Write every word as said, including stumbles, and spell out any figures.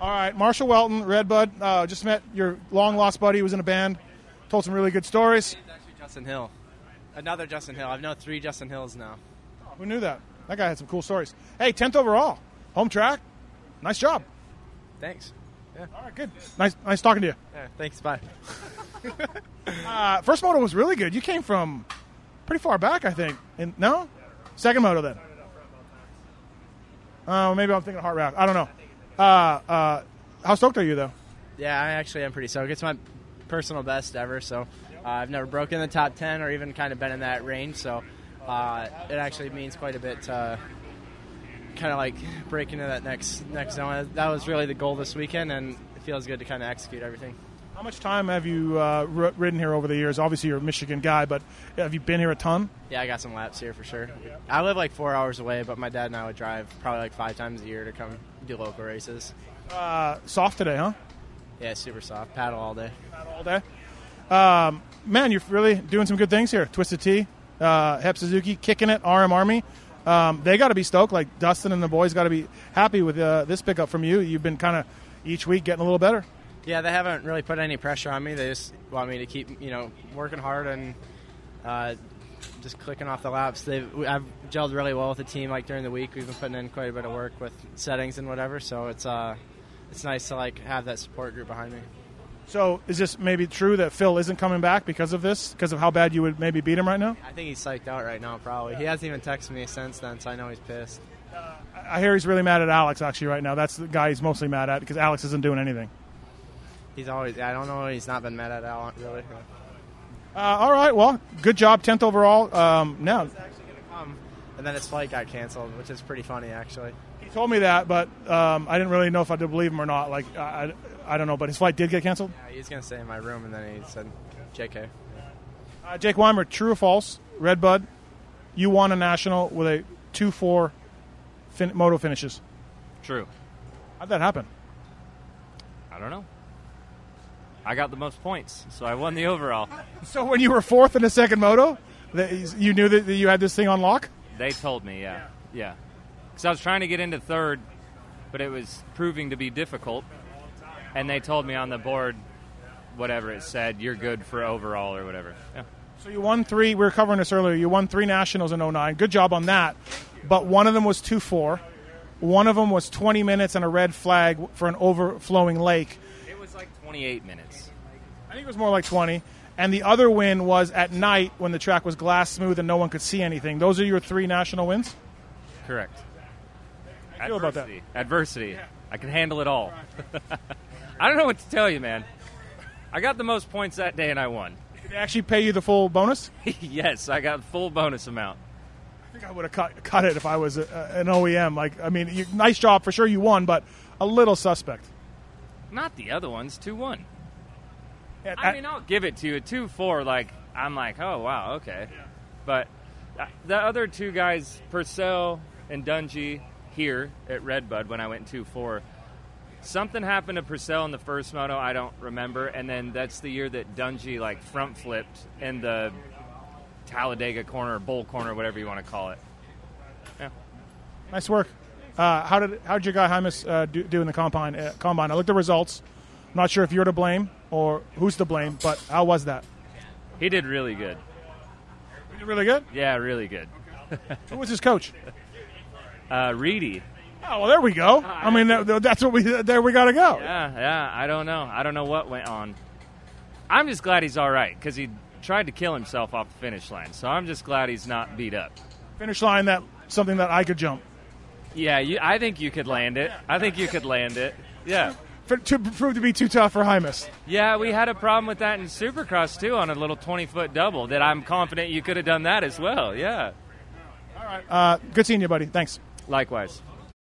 All right, Marshall Welton, Redbud. Uh, just met your long-lost buddy who was in a band. Told some really good stories. It's actually Justin Hill. Another Justin Hill. I've known three Justin Hills now. Oh, who knew that? That guy had some cool stories. Hey, tenth overall. Home track. Nice job. Thanks. Yeah. All right, good. Nice nice talking to you. Yeah, thanks. Bye. uh, first moto was really good. You came from pretty far back, I think. And, no? Second moto, then. Oh, uh, maybe I'm thinking Heart Raft. I don't know. Uh, uh, how stoked are you, though? Yeah, I actually am pretty stoked. It's my personal best ever, so uh, I've never broken the top ten or even kind of been in that range, so uh, it actually means quite a bit to kind of like break into that next next zone. That was really the goal this weekend, and it feels good to kind of execute everything. How much time have you uh, r- ridden here over the years? Obviously, you're a Michigan guy, but have you been here a ton? Yeah, I got some laps here for sure. I live like four hours away, but my dad and I would drive probably like five times a year to come do local races. Uh, soft today, huh? Yeah, super soft. Paddle all day. Paddle all day. Um, man, you're really doing some good things here. Twisted Tea, uh, Hep Suzuki, kicking it, R M Army. Um, they got to be stoked. Like Dustin and the boys got to be happy with uh, this pickup from you. You've been kind of each week getting a little better. Yeah, they haven't really put any pressure on me. They just want me to keep, you know, working hard and uh, just clicking off the laps. They've, I've gelled really well with the team. Like during the week, we've been putting in quite a bit of work with settings and whatever. So it's uh, it's nice to like have that support group behind me. So is this maybe true that Phil isn't coming back because of this? Because of how bad you would maybe beat him right now? I think he's psyched out right now. Probably he hasn't even texted me since then, so I know he's pissed. Uh, I hear he's really mad at Alex actually right now. That's the guy he's mostly mad at because Alex isn't doing anything. He's always. I don't know. He's not been mad at Al really. Uh, all right. Well, good job, tenth overall. Um, now, he's actually gonna come, and then his flight got canceled, which is pretty funny actually. He told me that, but um, I didn't really know if I did believe him or not. Like, I, I, I don't know, but his flight did get canceled. Yeah, he's gonna stay in my room, and then he said, "J K." Uh, Jake Weimer, true or false? Redbud, you won a national with a two four fin- moto finishes. True. How'd that happen? I don't know. I got the most points, so I won the overall. So when you were fourth in the second moto, that you knew that you had this thing on lock? They told me, yeah. Yeah. Because I was trying to get into third, but it was proving to be difficult. And they told me on the board, whatever it said, you're good for overall or whatever. Yeah. So you won three. We were covering this earlier. You won three nationals in oh nine. Good job on that. But one of them was two four. One of them was twenty minutes and a red flag for an overflowing lake. It was like twenty-eight minutes. I think it was more like twenty. And the other win was at night when the track was glass smooth and no one could see anything. Those are your three national wins? Correct. How do you feel about that? Adversity. Yeah. I can handle it all. I don't know what to tell you, man. I got the most points that day and I won. Did they actually pay you the full bonus? Yes, I got full bonus amount. I think I would have cut, cut it if I was a, a, an O E M. Like, I mean, you, nice job. For sure you won, but a little suspect. Not the other ones. two one. Yeah, I mean, I'll give it to you. two four, like, I'm like, oh, wow, okay. Yeah. But the other two guys, Purcell and Dungey, here at Redbud when I went two four, something happened to Purcell in the first moto, I don't remember, and then that's the year that Dungey, like, front flipped in the Talladega corner, Bull corner, whatever you want to call it. Yeah. Nice work. Uh, how did how did your guy Hymas uh, do, do in the combine? Uh, combine. I looked at the results. I'm not sure if you're to blame or who's to blame, but how was that? He did really good. He did really good? Yeah, really good. Who was his coach? Uh, Reedy. Oh, well, there we go. I mean, that, that's what we there we got to go. Yeah, yeah. I don't know. I don't know what went on. I'm just glad he's all right because he tried to kill himself off the finish line. So I'm just glad he's not beat up. Finish line, that something that I could jump. Yeah, you, I think you could land it. I think you could land it. Yeah. For, to prove to be too tough for Hymas. Yeah, we had a problem with that in Supercross, too, on a little twenty-foot double that I'm confident you could have done that as well. Yeah. All right. Uh, good seeing you, buddy. Thanks. Likewise.